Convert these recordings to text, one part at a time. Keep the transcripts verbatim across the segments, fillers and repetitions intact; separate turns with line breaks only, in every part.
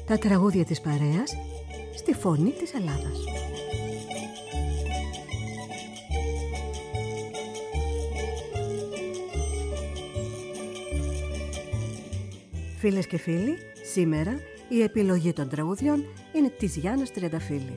Τα τραγούδια της παρέας στη φωνή της Ελλάδας. Φίλες και φίλοι, σήμερα η επιλογή των τραγουδιών είναι της Γιάννας Τριανταφύλλη.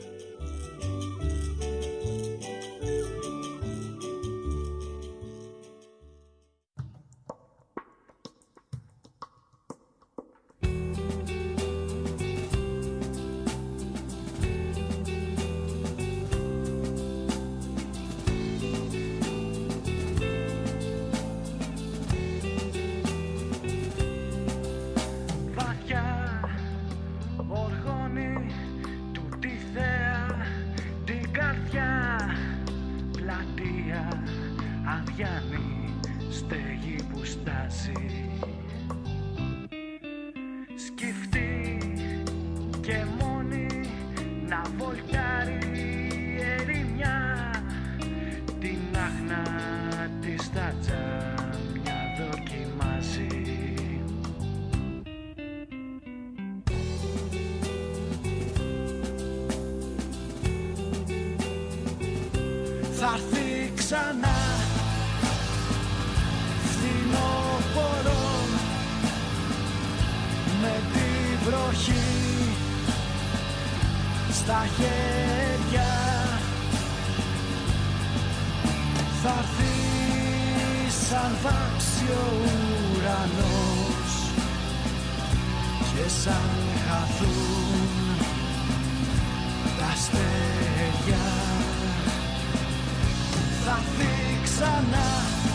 Θα έρθει ξανά φθινόπωρο με τη βροχή στα χέρια. Θα έρθει σαν βάξει ο ουρανός και σαν χαθούν τα αστέρια. Θα έρθει ξανά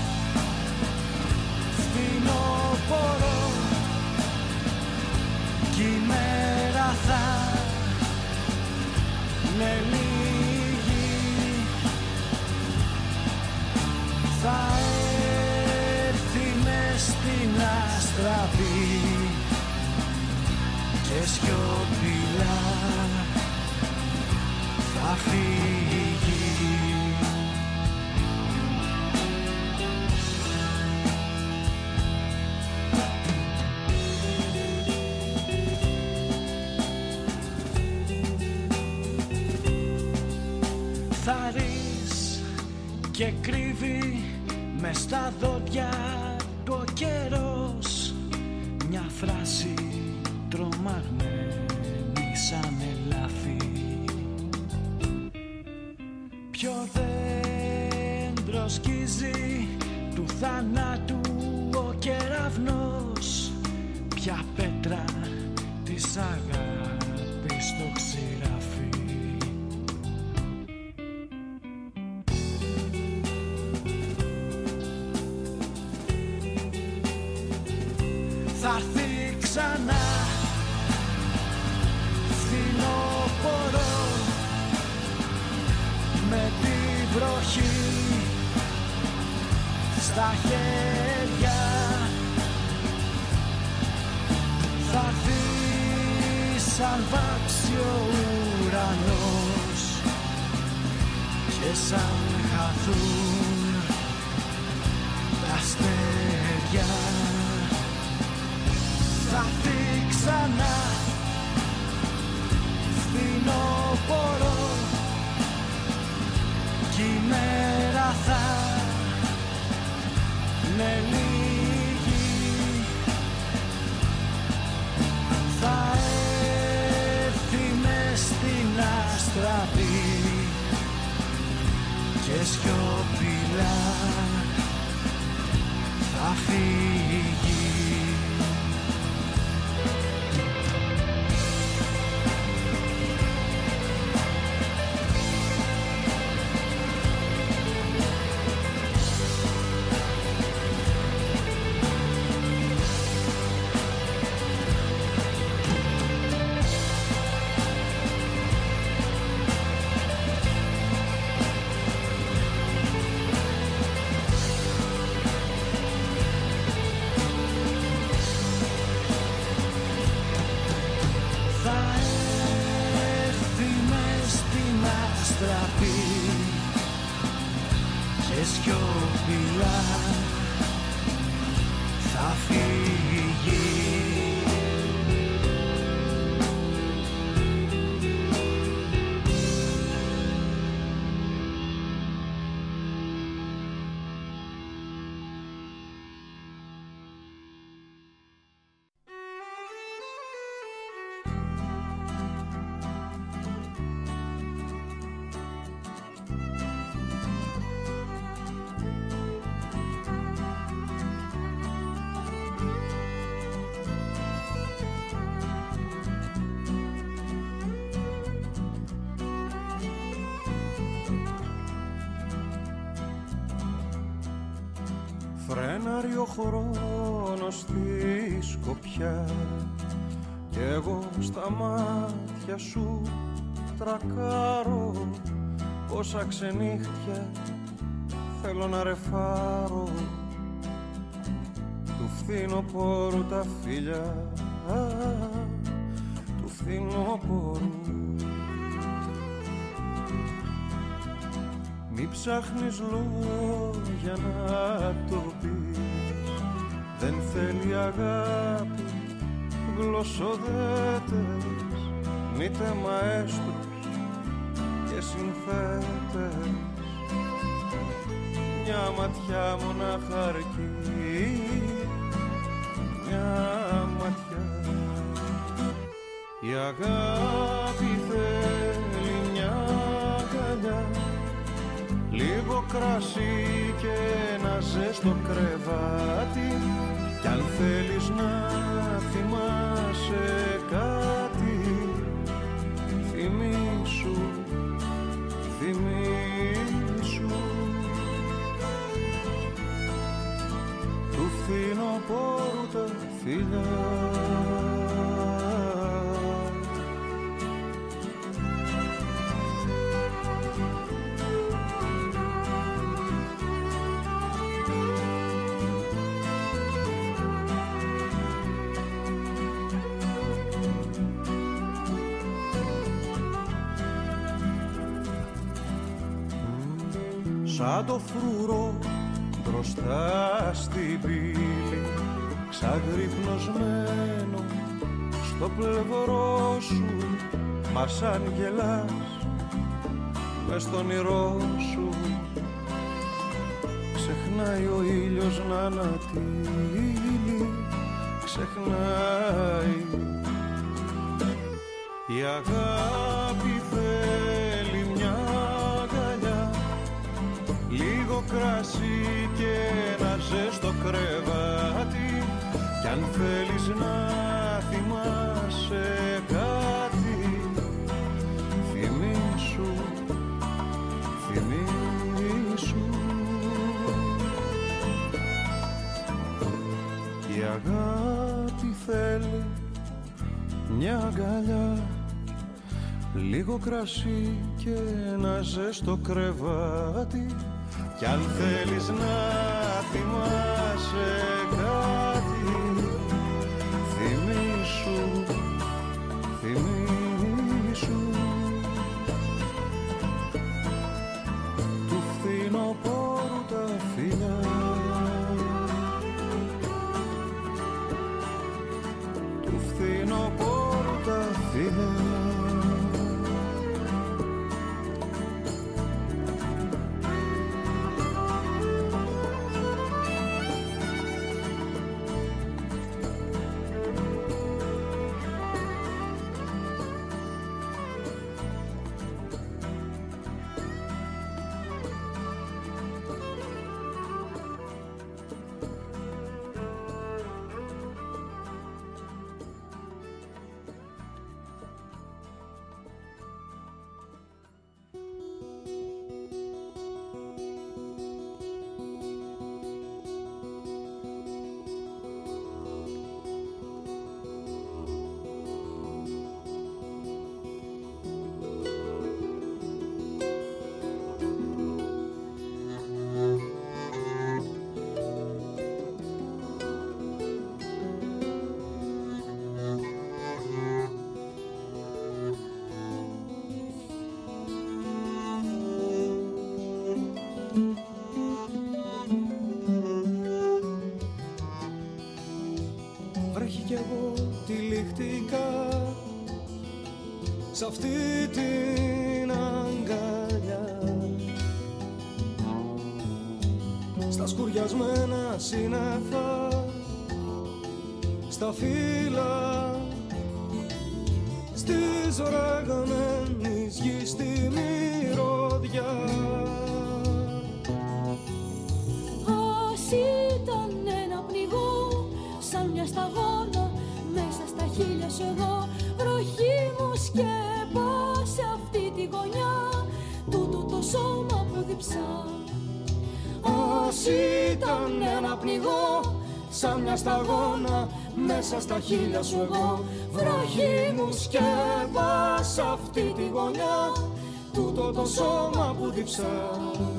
φθινόπωρο κι η μέρα θα είναι λίγη. Θα έρθει μες στην αστραπή και σιωπηλά θα φύγει. Θα ρεις και κρύβει μες στα δόντια του ο καιρός, μια φράση τρομαγμένη σαν ελάφι. Ποιο δέντρο σκίζει του θανάτου ο κεραυνός, ποια πέτρα της αγάπης το ξηράφι. Θα έρθει ξανά φθινόπωρο με τη βροχή στα χέρια. Θα έρθει σαν βάξει ο ουρανός και σαν χαθούν τα αστέρια. Θα έρθει ξανά φθινόπωρο κι η μέρα θα είναι λίγη. Θα έρθει μες στην αστραπή και σιωπηλά θα φύγει. Και σιωπηλά θα φύγει.
Φρέναρει ο χρόνος στη σκοπιά κι εγώ στα μάτια σου τρακάρω. Πόσα ξενύχτια θέλω να ρεφάρω του φθινοπόρου τα φίλια, του φθινοπόρου. Μη ψάχνεις λόγια να το πεις, δεν θέλει αγάπη γλωσσοδέτες, μήτε μαέστρους και συνθέτες. Μια ματιά μονάχα αρκεί, μια ματιά. Η αγάπη θέλει μια αγκαλιά, λίγο κρασί και ένα ζεστό κρεβάτι, κι αν θέλεις να θυμάσαι κάτι, θυμήσου, θυμήσου του φθινοπόρου τα φιλιά. Σαν το φρουρό μπροστά στην πύλη, ξαγρυπνωσμένο στο πλευρό σου, μα σαν γελάς μες στον όνειρό σου, ξεχνάει ο ήλιος να ανατείλει, ξεχνάει. Η αγάπη θέλει μια αγκαλιά, λίγο κρασί και ένα ζεστό κρεβάτι, κι αν θέλεις να θυμάσαι κάτι, θυμήσου, θυμήσου. Η αγάπη θέλει μια αγκαλιά, λίγο κρασί και ένα ζεστό κρεβάτι, κι αν θέλεις να θυμάσαι κάτι, θυμήσου, θυμήσου του φθινοπόρου τα φιλιά, του φθινοπόρου τα φιλιά. Σ' αυτή την αγκαλιά, στα σκουριασμένα σύννεφα, στα φύλλα, στη ζωραγμένη γη, στη μυρωδιά.
Ας ήταν ένα πνιγό, σαν μια σταγόνα, μέσα στα χείλια σου εγώ, βροχή μου σκέπασε αυτή τη γωνιά, τούτο το σώμα που διψά.
Ας ήταν ένα πνιγό σαν μια σταγόνα μέσα στα χείλια σου εγώ. Βροχή μου σκέπας αυτή τη γωνιά, τούτο το σώμα που διψά.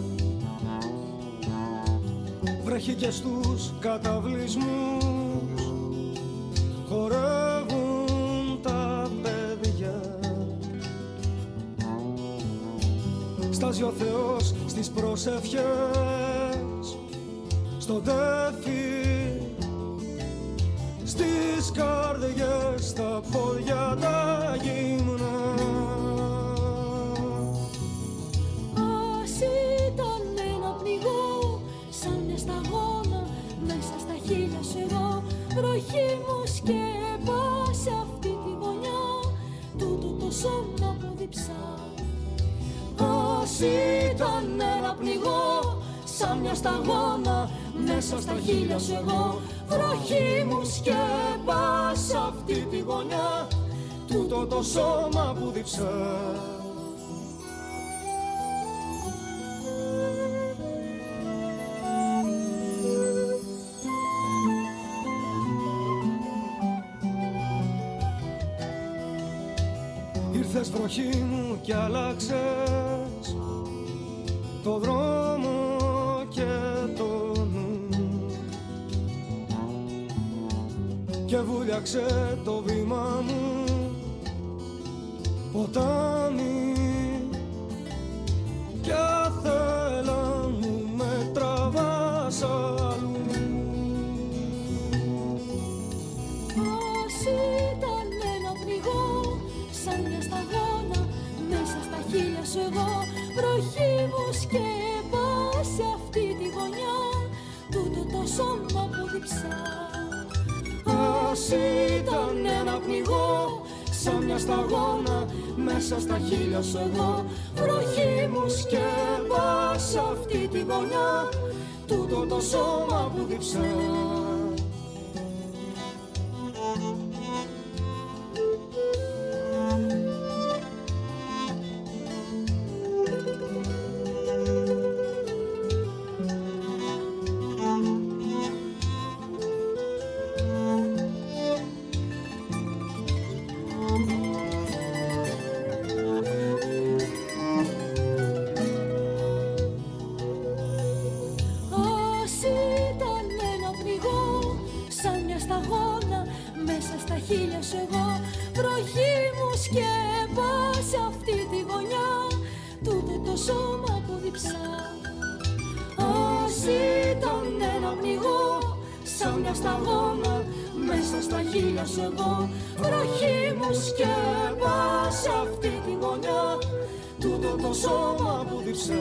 Βρέχει και στους καταβλισμούς χορεύουν τα παιδιά. Στάζει ο Θεός στις προσευχές στον τέφι, στις καρδιές, στα πόδια τα γυμνά.
Ας ήταν ένα πνιγό σαν μια σταγόνα μέσα στα χείλια σου εγώ. Βροχή μου σκέπασε αυτή τη γωνιά, τούτο το σώμα που διψά.
Ας ήταν ένα πνιγό σαν μια σταγόνα μέσα στα χείλια σου εγώ. Βροχή μου σκέπασε αυτή τη γωνιά, τούτο το σώμα που διψά. Ήρθες βροχή μου κι άλλαξες το δρόμο και το νου και βούλιαξε το βήμα μου ποτάμι κι άθελα μου με τραβάς αλλού.
Ας ήταν ένα πνιγό σαν μια σταγόνα μέσα στα χείλια σου εγώ. Βροχή μου σκέπασε αυτή τη γωνιά, τούτο το σώμα που διψά.
Ας ήταν ένα πνιγό σαν μια σταγόνα μέσα στα χείλια σου εγώ. Βροχή μου σκέπασε αυτή τη γωνιά, τούτο το σώμα που διψά. Εγώ, βροχή μου σκέπασε αυτή τη γωνιά, τούτο το σώμα που διψά.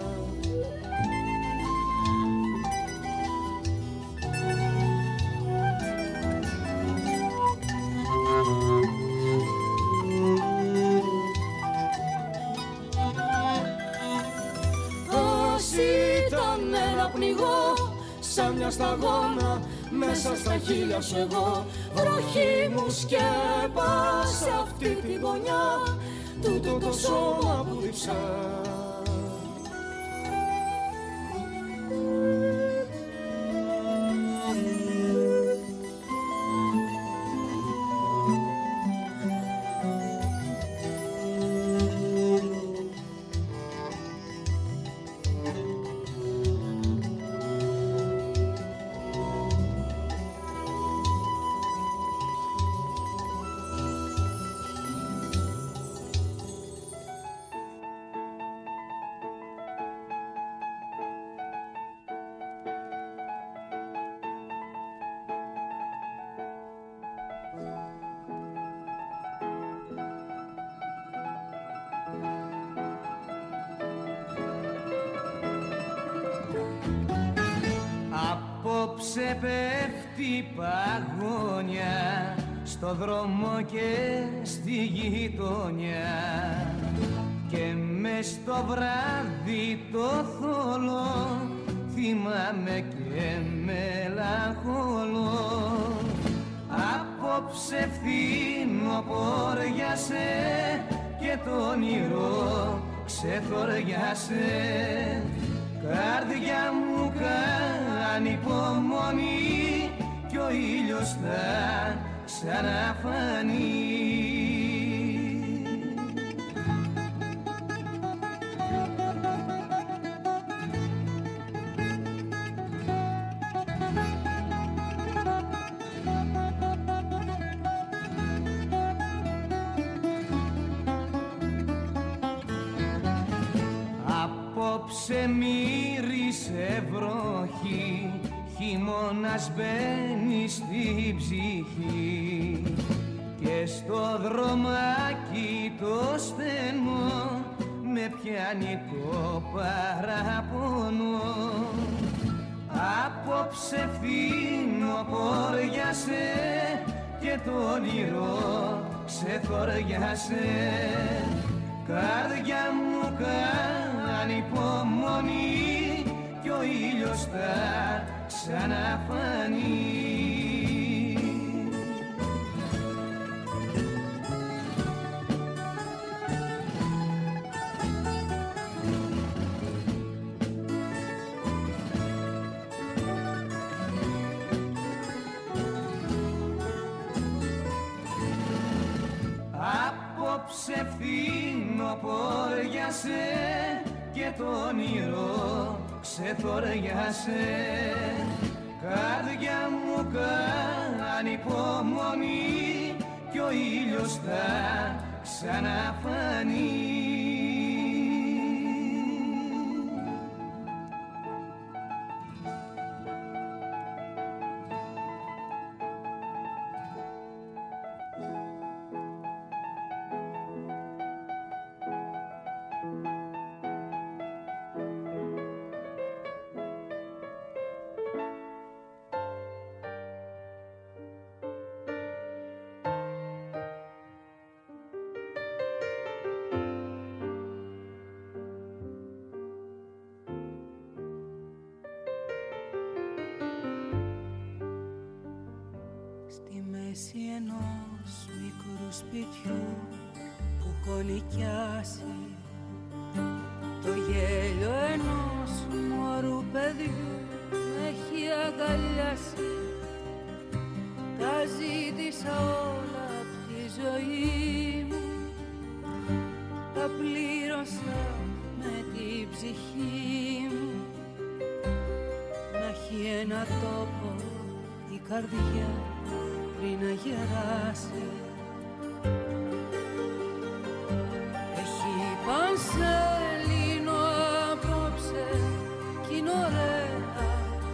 Ας ήταν ένα πνιγό σαν μια σταγόνα μέσα στα χείλια σου εγώ. Βροχή μου σκέπασε αυτή τη γωνιά, τούτο το σώμα που διψά.
Απόψε πέφτει παγόνια στο δρόμο και στη γειτονιά και μες στο βράδυ το θολό θυμάμαι και μελαγχολώ. Απόψε φθινοπόριασε και το όνειρο ξεθοριάσε. Καρδιά μου κάνει υπομονή κι ο ήλιος θα ξαναφανεί. Απόψε μύρισε βροχή, χειμώνας μπαίνει στη ψυχή και στο δρομάκι το στενό με πιάνει το παραπονό. Απόψε φθινοποριάσε και το όνειρο ξεθοριάσε. Καρδιά μου κάνει υπομονή κι ο ήλιος θα ξαναφανεί. Απόψε φθινοποριάσε και το όνειρο ξεθοριάσε. Καρδιά μου κάνει υπομονή κι ο ήλιος θα ξαναφανεί.
Στη μέση ενός μικρού σπιτιού που έχω νοικιάσει, το γέλιο ενός μωρού παιδιού με έχει αγκαλιάσει. Τα ζήτησα όλα απ' τη ζωή μου, τα πλήρωσα με την ψυχή μου. Να έχει ένα τόπο η καρδιά πριν να γεράσει. Έχει πανσελίνο απόψε κι είναι ωραία.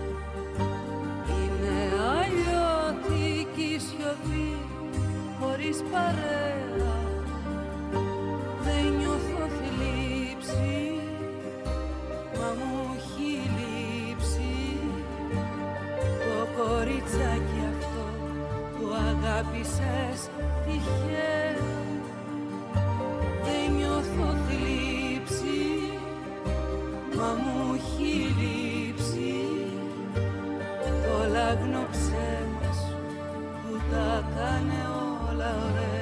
Είναι αλλιώτικη σιωπή χωρίς παρέα. Δεν νιώθω θλίψη, μα μου έχει λείψει το κοριτσάκι αυτό που αγάπησες τυχαία. Δεν νιώθω θλίψη, μα μου έχει λείψει το λάγνο ψέμα σου που τα κάνε όλα ωραία.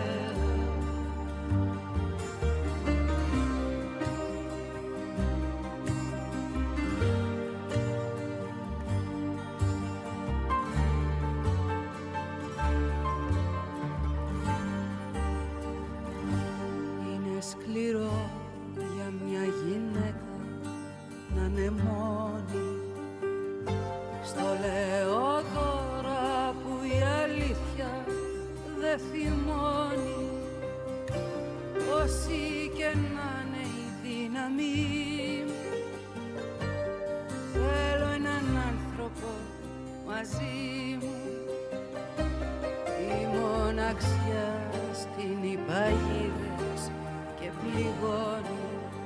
Σκληρό για μια γυναίκα να είναι μόνη. Στο λέω τώρα που η αλήθεια δεν θυμώνει. Όση και να είναι η δύναμή μου, θέλω έναν άνθρωπο μαζί μου. Η μοναξιά στην υπαγίδες και πληγώνει,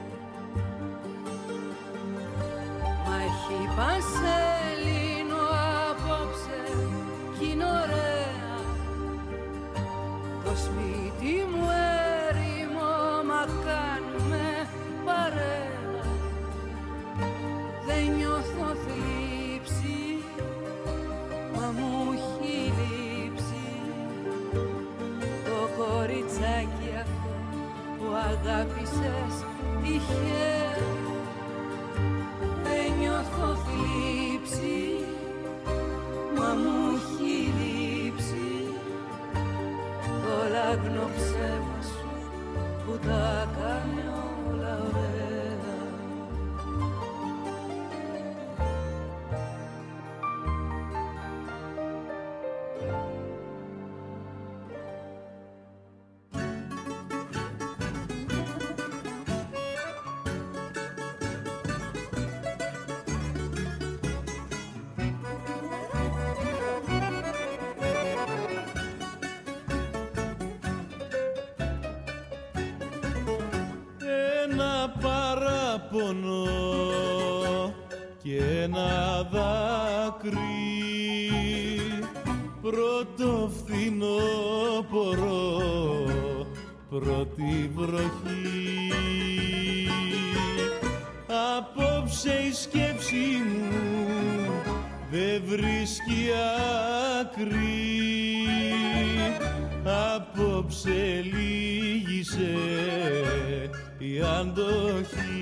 μα έχει πανσελίνο απόψε κι είναι ωραία. Το σπίτι μου έρημο, μα κάνουμε παρέα. Δεν νιώθω θλίψη, μα μου έχει λείψει το κοριτσάκι αυτό που αγάπησες τυχαία. Δεν έχω θλίψει, μα μου έχει λείψει το λάγνο ψέμα σου που τα κάνει όλα ωραία.
Και ένα δάκρυ πρώτο φθινόπωρο, πρώτη βροχή. Απόψε η σκέψη μου δεν βρίσκει άκρη, απόψε λύγησε η αντοχή.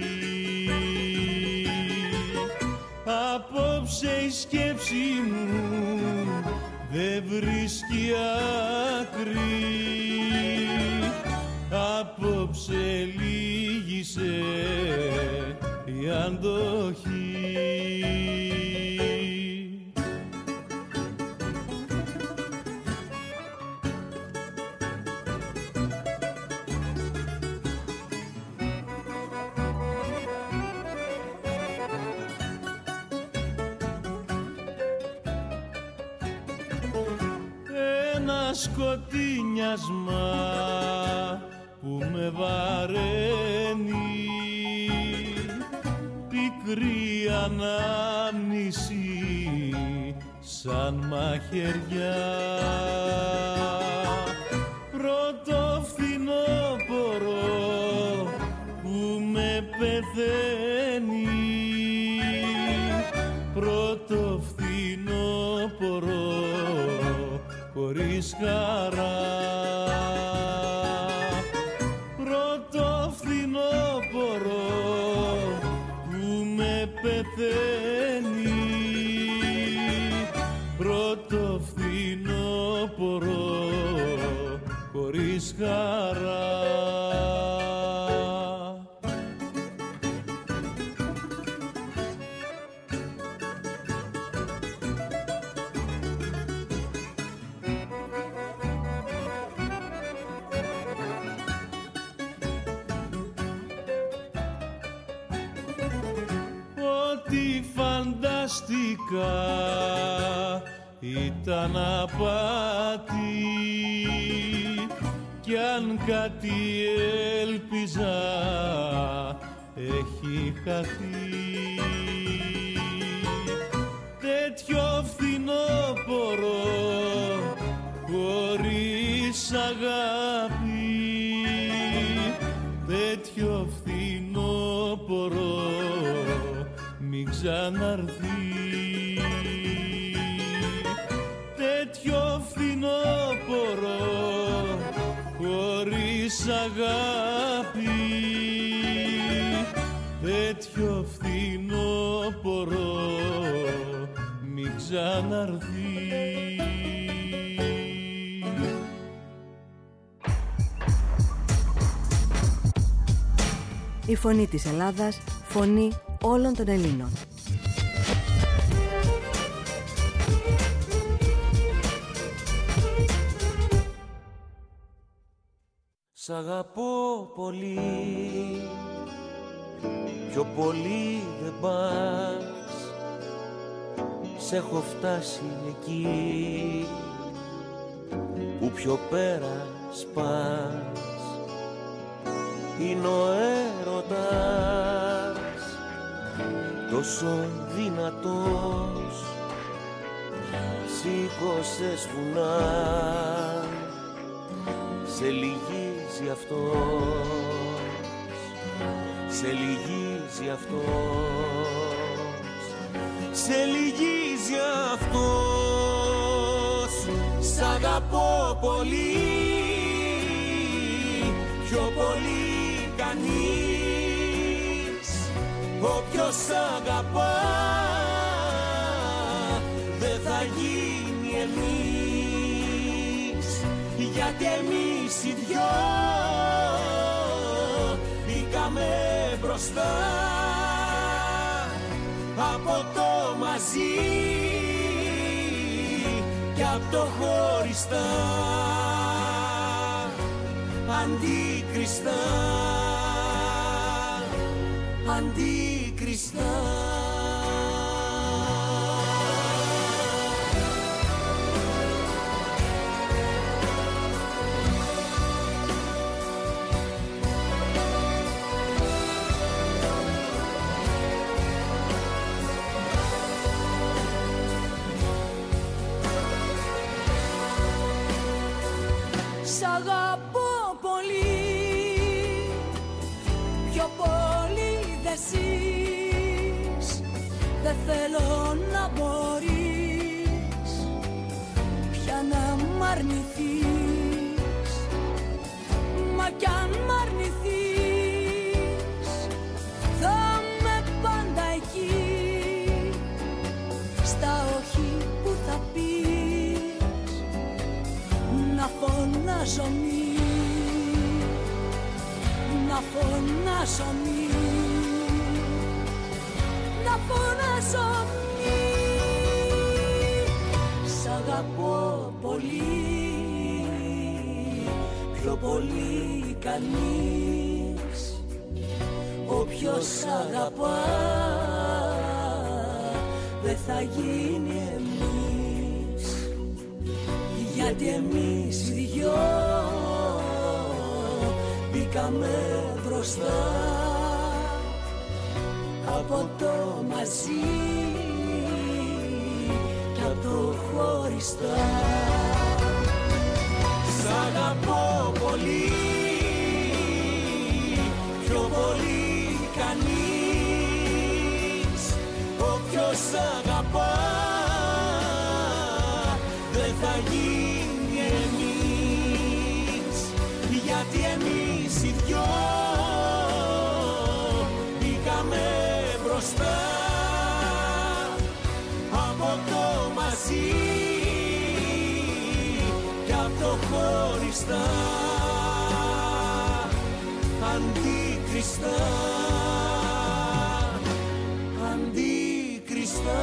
Απόψε η σκέψη μου δεν βρίσκει άκρη, απόψε λύγησε η αντοχή. Σκοτεινιάσμα που με βαραίνει, πικρή ανάμνηση σαν μαχαιριά. Πρώτο φθινόπωρο που με πεθαίνει, πρώτο φθινόπωρο χωρίς χαρά. Πρώτο φθινόπωρο που με πεθαίνει, πρώτο φθινόπωρο χωρίς χαρά. Φανταστικά ήταν απάτη, κι αν κάτι έλπιζα έχει χαθεί. Τέτοιο φθινόπωρο χωρίς αγάπη, τέτοιο φθινόπωρο μην ξαναρθεί. Τέτοιο φθινόπωρο χωρίς αγάπη, τέτοιο φθινόπωρο μην ξαναρθεί.
Η φωνή της Ελλάδας, φωνή όλων των Ελλήνων.
Σ' αγαπώ πολύ, πιο πολύ δεν πας. Σ' έχω φτάσει εκεί που πιο πέρα σπάς. Είναι ο έρωτας τόσο δυνατός, σήκωσες βουνά, σε λυγίζει αυτός, σε λυγίζει αυτός, σε λυγίζει αυτός. Σ' αγαπώ πολύ, πιο πολύ κανείς. Όποιος αγαπά γιατί εμείς οι δυο μπήκαμε μπροστά από το μαζί και από το χωριστά, αντίκριστα, αντίκριστα.
Σ' αγαπώ πολύ, πιο πολύ δε ζεις. Δεν θέλω να μπορείς πια να μ' αρνηθείς. Μα κι αν μ' αρνηθείς θα είμαι πάντα εκεί, στα όχι που θα πεις, να φωνάζω μη, να φωνάζω μη, να φωνάζω μη. Σ' αγαπώ πολύ, πιο πολύ κανείς. Όποιος αγαπά δεν θα γίνει εμείς, γιατί εμείς οι δυο μπήκαμε μπροστά από το μαζί και από το χωριστά.
Σ' αγαπώ πολύ, πιο πολύ κανείς. Όποιος αγαπά δεν θα γίνει εμείς, γιατί εμείς οι δυο μπήκαμε μπροστά από το μαζί και από το χωριστά, αντίκριστα, αντίκριστα.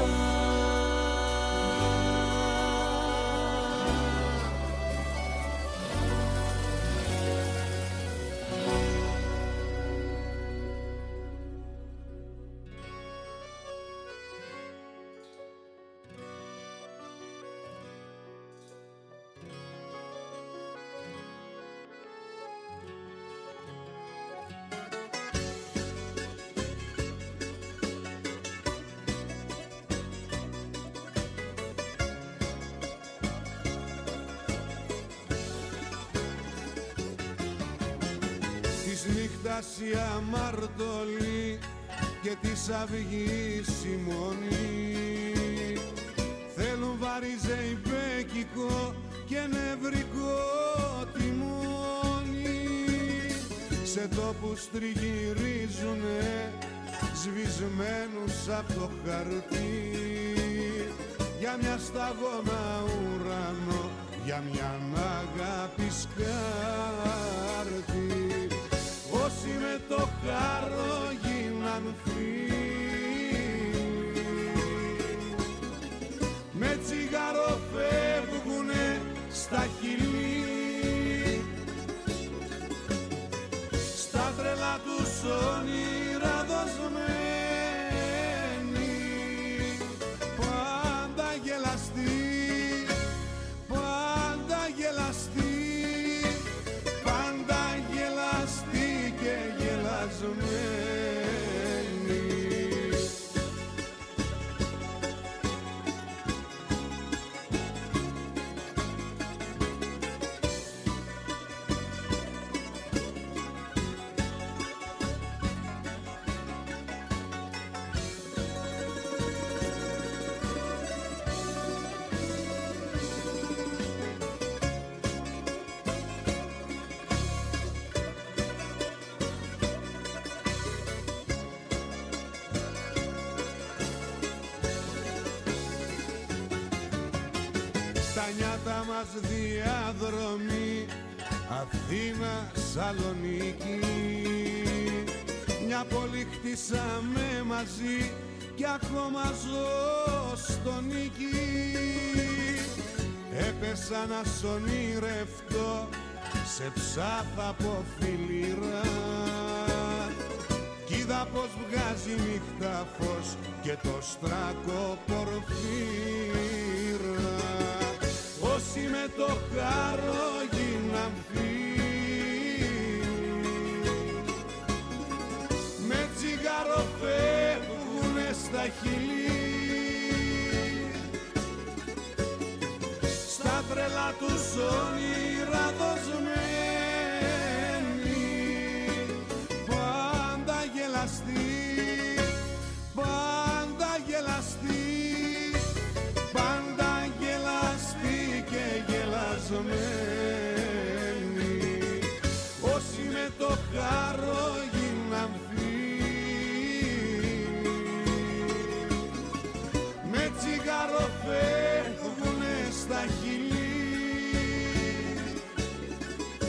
Της νύχτας η αμαρτωλή και της αυγής η μονή θέλουν βαριζεϊπέκικο και νευρικό τιμόνι, σε τόπους τριγυρίζουνε σβησμένους απ' το χαρτί, για μια σταγόνα ουρανό, για μια αγάπη σκάρτη. Όσοι με το χάρο γίναν φίλοι, με τσιγάρο φεύγουνε στα χειλή, στα τρελά τους όνειρα δοσμένοι, πάντα γελαστοί, πάντα γελαστοί, πάντα γελαστοί και γελασμένοι. πρώτα μας διαδρομή Αθήνα Σαλονίκη. Μια πόλη χτίσαμε μαζί κι ακόμα ζω στο νίκη. Έπεσα να σ' ονειρευτώ σε ψάθα από φιλήρα κι είδα πως βγάζει νύχτα φως και το στράκο πορφύρα. Όσοι με το χάρο γίναν φίλοι με τσιγάρο φεύγουνε στα χείλη. Στα τρελά τους όνειρα δοσμένοι πάντα γελαστοί, πάντα γελαστοί, πάντα γελαστοί και γελασμένοι. Όσοι με το χάρο γίναν φίλοι με τσιγάρο φεύγουνε στα χείλη.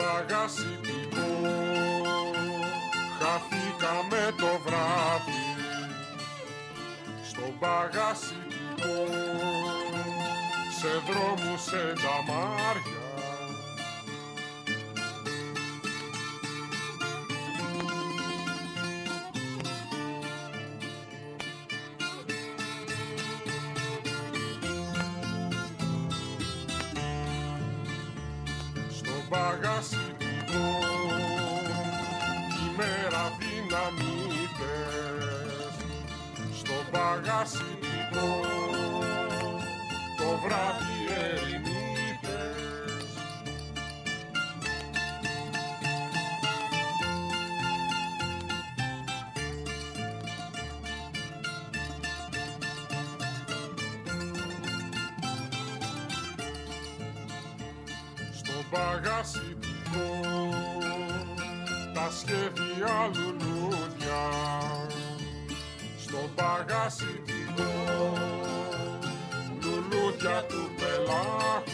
παγασιτικό χαθήκαμε το βράδυ, στο παγασιτικό σε δρόμους, σε νταμάρια. Παγασιτικό ημέρα δυναμίτες, στο παγασιτικό το βράδυ ερημίτες. Στο παγασιτικό τα σχέδια λουλούδια, στο παγασιτικό λουλούδια του πελάχου.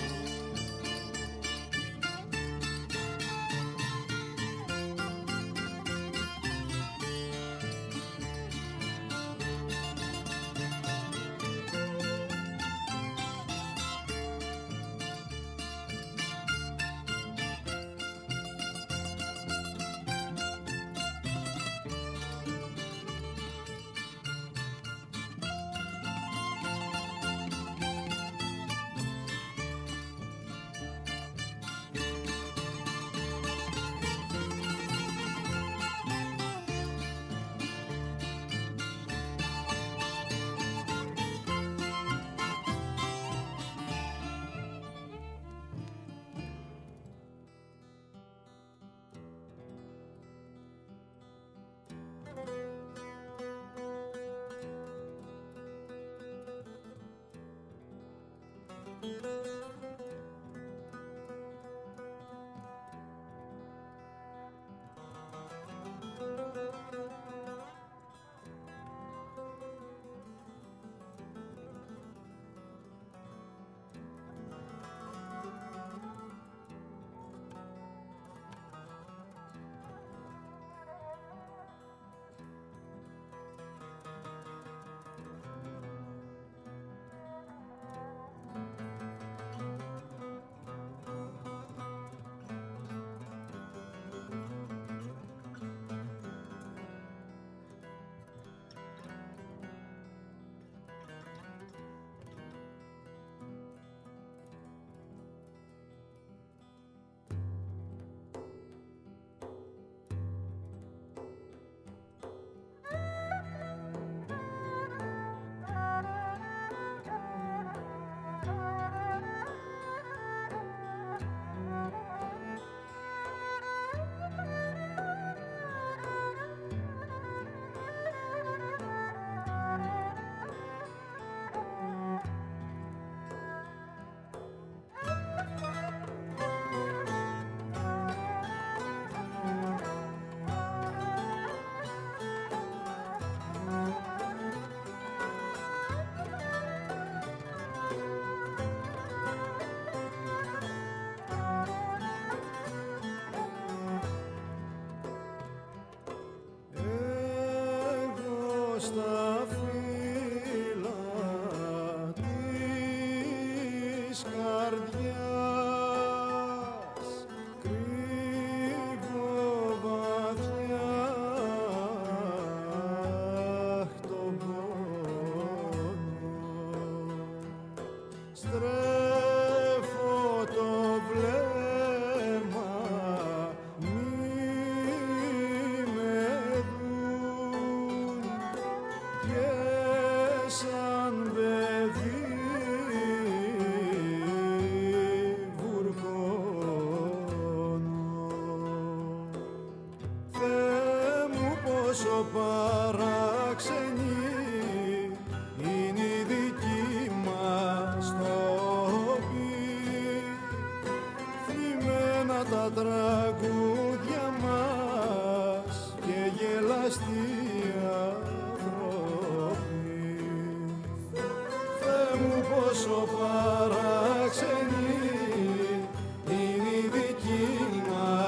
Πόσο παράξενη είναι η δική μας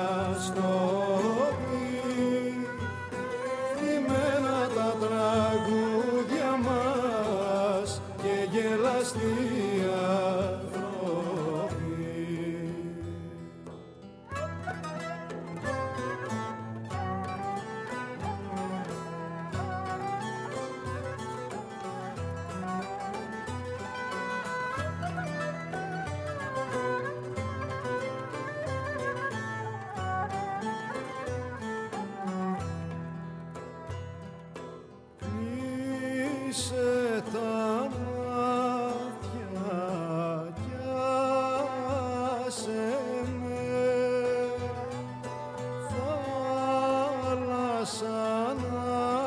κλείσε τα μάτια κι άσε με θάλασσα να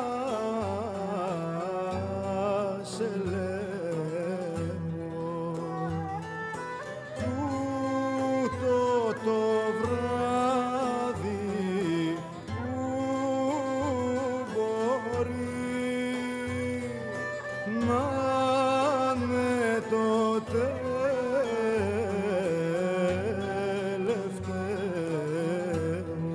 σε λέω τούτο το βράδυ που μπορεί να είναι το τελευταίο.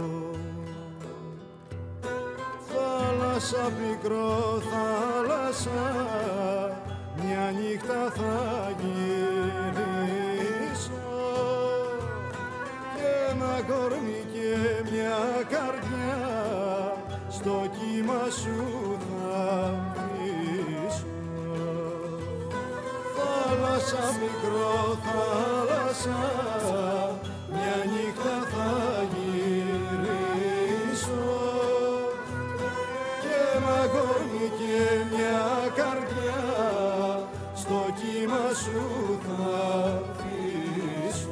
Θάλασσα πικρό, θάλασσα, μια νύχτα θα γυρίσω και ένα κορμί και μια καρδιά στο κύμα σου θα αφήσω. Θάλασσα μικρό, θάλασσα, μια νύχτα θα γυρίσω και ένα κορμί και μια καρδιά στο κύμα σου θα αφήσω.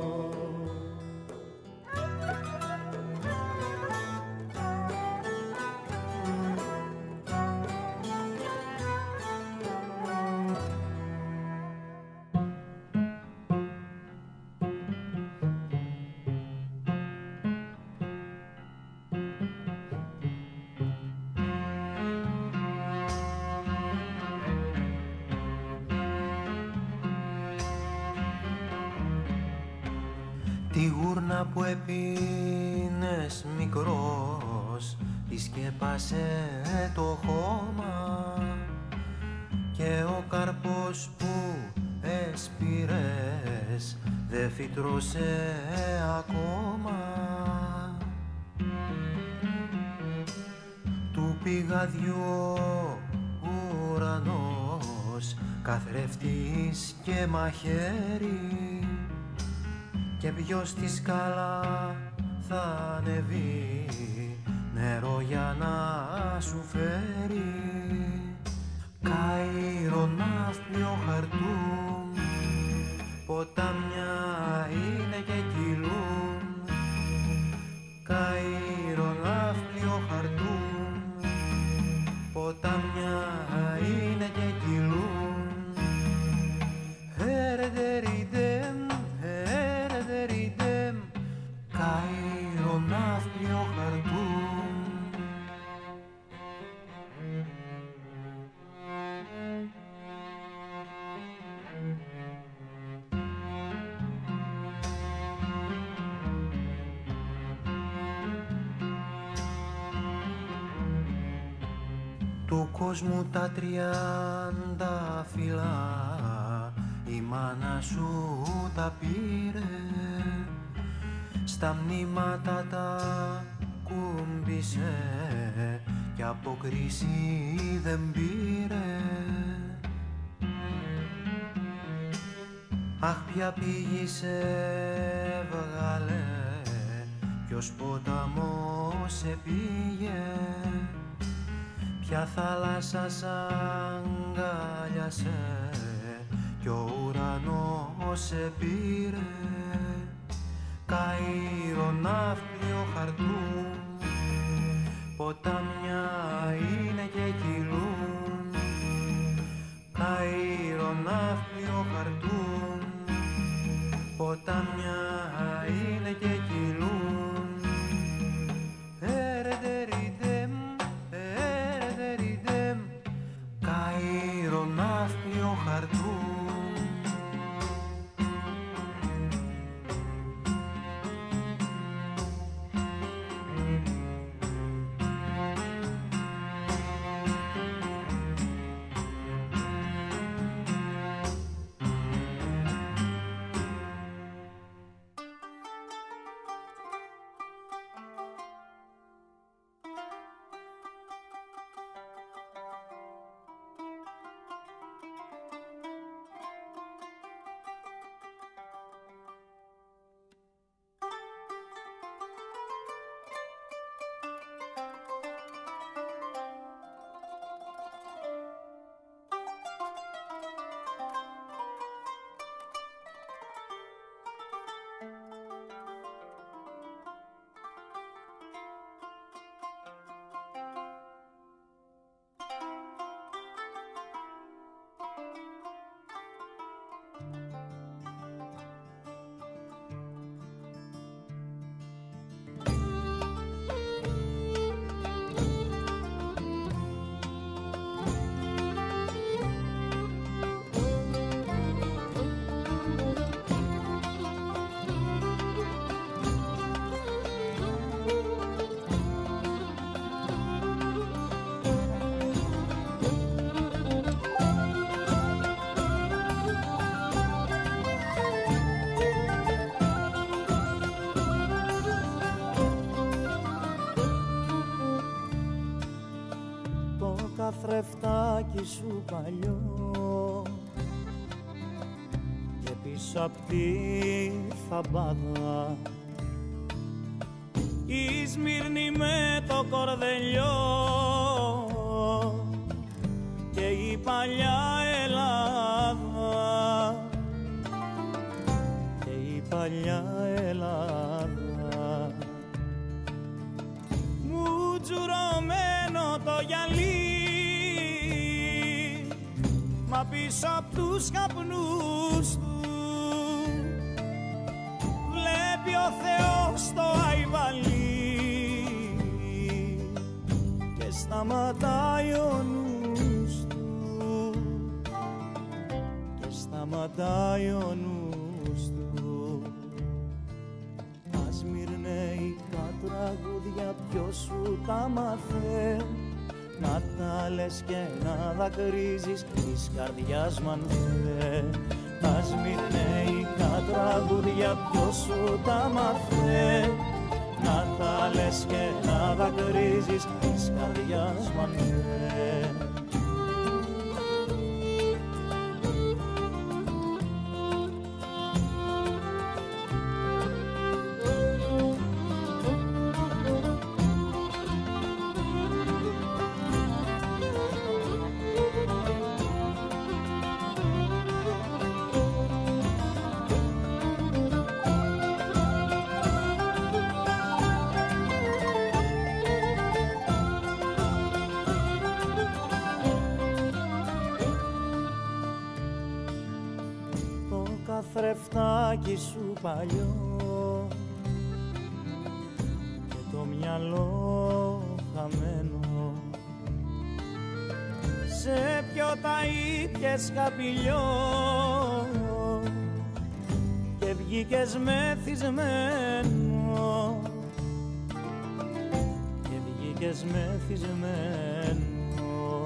Τη γούρνα που έπινες μικρός τη σκέπασε το χώμα και ο καρπός που έσπηρες δε φυτρώσε ακόμα. Του πηγαδιού ουρανός καθρέφτης και μαχαίρι και ποιος στη σκάλα θα ανεβεί νερό για να σου φέρει. Κάιρο, Ναύπλιο, Χαρτούμ, ποτάμια είναι και κυλούν. Κάιρο, Ναύπλιο, Χαρτούμ, ποτάμια είναι και κυλούν. Ερεδεριδέμ, ερεδεριδέμ, Κάιρο, Ναύπλιο, Χαρτούμ. Του κόσμου τα τριάντα φυλά η μάνα σου τα πήρε, στα μνήματα τα κούμπησε κι από κρίση δεν πήρε. Αχ, ποια πήγη σε βγάλε, ποιος ποταμός σε πήγε, ποια θάλασσα σ' αγκάλιασε κι ο ουρανός σε πήρε. Κάιρο, Ναύπλιο, Χαρτούμ, ποτάμια είναι και κυλούν. Κάιρο, Ναύπλιο, Χαρτούμ, ποτάμια είναι και κυλούν. Ερεδεριδέμ, ερεδεριδέμ, Κάιρο, Ναύπλιο, Χαρτούμ.
καθρεφτάκι σου παλιό και πίσω απ' τη θαμπάδα η Σμύρνη με το κορδελιό και η παλιά Ελλάδα και η παλιά Ελλάδα μου τζουρωμένο το γυαλί μα πίσω απ' τους καπνούς του βλέπει ο Θεός το αϊβαλί και σταματάει ο νους του και σταματάει ο νους του. Ας μυρνέικα τραγούδια ποιος σου τα μάθε να τα λες και να δακρύζεις της καρδιάς μ' αν θε. Τα σμυρνέικα τραγούδια ποιος σου τα μάθε να τα λες και να δακρύζεις της καρδιάς μ' αν θε. Καθρεφτάκι σου παλιό και το μυαλό χαμένο σε ποιο τα ήπιες καπηλιό και βγήκες μεθυσμένο και βγήκες μεθυσμένο.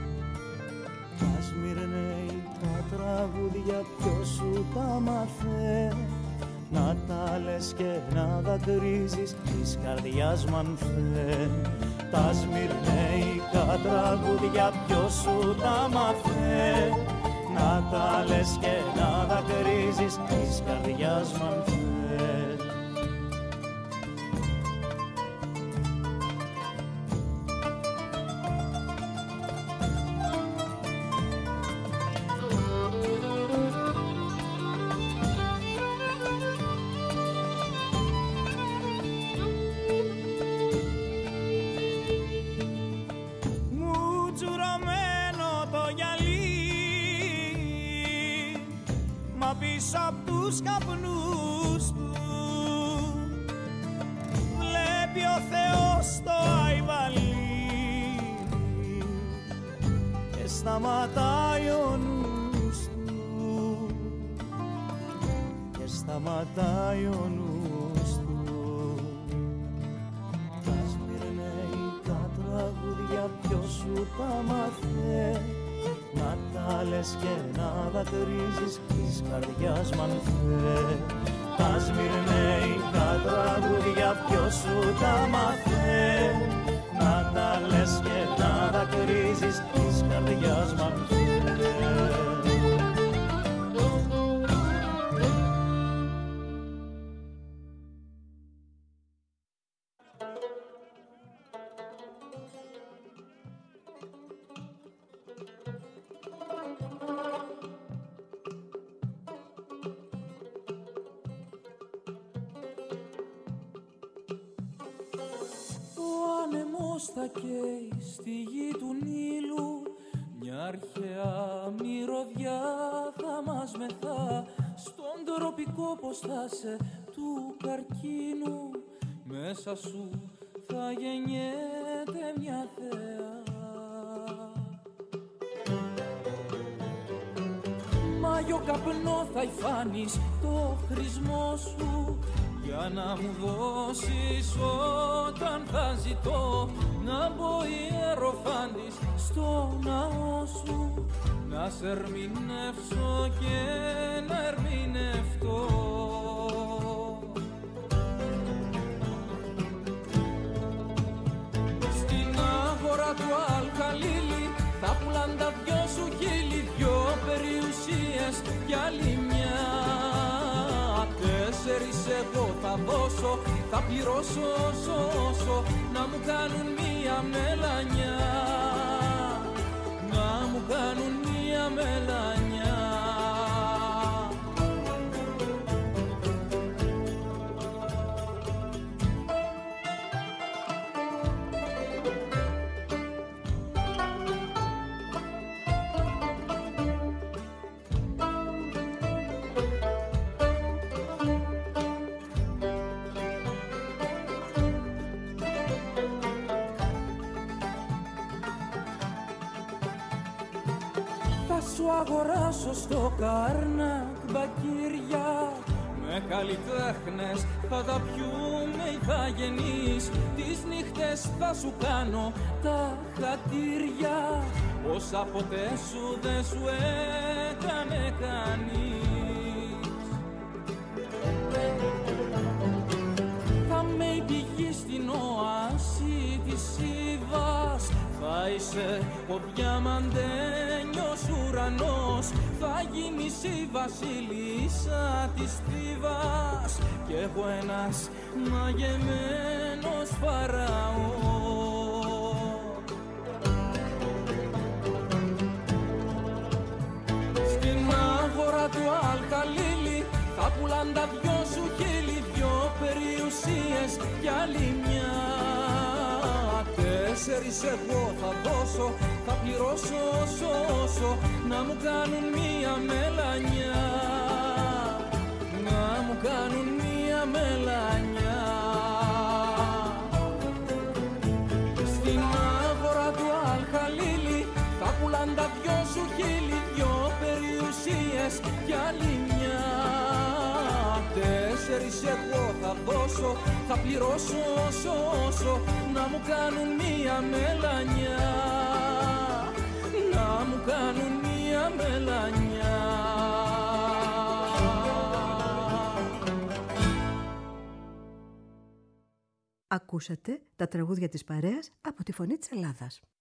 Ας μυρνέικα τραγούδια ποιος σου τα μάθε να τα λες και να δακρύζεις της καρδιάς μ' αν θε. Τα σμυρνέικα τραγούδια ποιος σου τα μάθε να τα λες και να δακρύζεις της καρδιάς μ' αν θε. Πίσω απ' τους καπνούς του βλέπει ο Θεός το αϊβαλί και σταματάει ο νους του και σταματάει ο νους του. Τα σμυρνέικα τραγούδια ποιος σου τα μάθε να τα λες και να δακρύζεις της καρδιάς μ' αν θε. Τα σμυρνέικα τραγούδια ποιος σου τα μάθε να τα λες και να δακρύζεις της καρδιάς μ' αν θε.
Θα καίει στη γη του Νείλου μια αρχαία μυρωδιά θα μας μεθά στον τροπικό ποστάσε του καρκίνου μέσα σου θα γεννιέται μια θέα. Μάγιο καπνό θα υφάνεις το χρησμό σου για να μου δώσεις όταν θα ζητώ να μπω ιεροφάντης στο ναό σου να σε ερμηνεύσω και να ερμηνευτώ. Στην αγορά του Αλκαλίλη τα δυο σου χείλη, δυο περιουσίες κι άλλη μια. Τέσσερις εγώ θα δώσω, θα πληρώσω όσο όσο, να μου κάνουν μία μελανιά, να μου κάνουν μία μελανιά. Σου αγοράσω στο Καρνάκ μπακύρια, με καλλιτέχνες θα τα πιούμε ηθαγενείς. Τις νύχτες θα σου κάνω τα χατήρια, όσα ποτέ σου δεν σου έκανε κανείς. Θα με η πηγή στην οάση της Ήβας, θα είσαι ο διαμαντένιος ουρανός, θα γίνεις η βασίλισσα της Θήβας κι εγώ ένας μαγεμένος φαραώς. Στην αγορά του Αλχαλίλη θα πουλάν τα δυο σου χείλη, δυο περιουσίες κι άλλη μια. Τέσσερις εγώ θα δώσω, θα πληρώσω όσο όσο, να μου κάνουν μία μελανιά, να μου κάνουν μία μελανιά. Στην αγορά του Αλχαλίλη θα πουλάν τα δυο σου χείλη, δυο περιουσίες κι άλλη μια. Τέσσερις εγώ θα δώσω, θα πληρώσω όσο όσο, να μου κάνουν μία μελανιά, να μου κάνουν μία μελανιά.
Ακούσατε τα τραγούδια της παρέας από τη Φωνή της Ελλάδας.